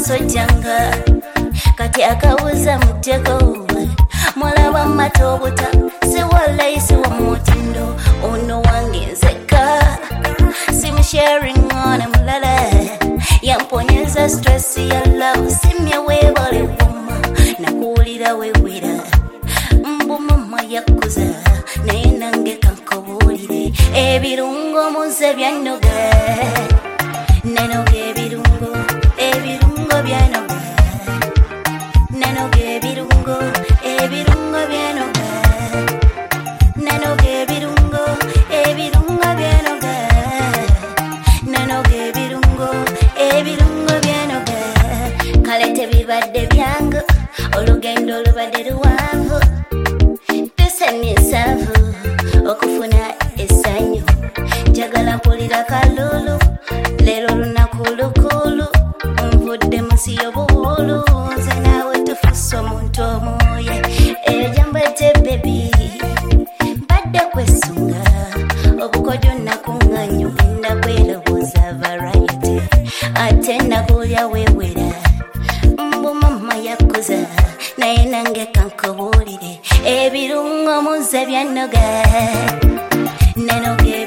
musojjanga kati akawuza mutego mulaba matobuta siwalayisi wa mutindo ono wange nzeka sharing on mulala yamponyeza stress ya love simye webale woma nakuulira wewera mbu mama yakuza naye nange kankobuulire ebirungo muze byanoga nanoga ebirungo byanoga nanoga ebirungo byanoga nanoga ebirungo byanoga nanoga ebirungo byanoga kale tebibadde byangu olugendo lubadde luwanvu tusemye ensanvu okufuna essanyu njagala mpulira kalulu leero lunaku lukulu nvudde munsi y'obuwulu nze naawe tufuuse omuntu omwoye eyo gyambadde bebi mbadde kwesunga obukodyo nakuŋŋanyo genda kweroboza variety ate nakulya wewera mbu mama yakuza naye nange kankobuulire ebirungo muze byanoga nanoga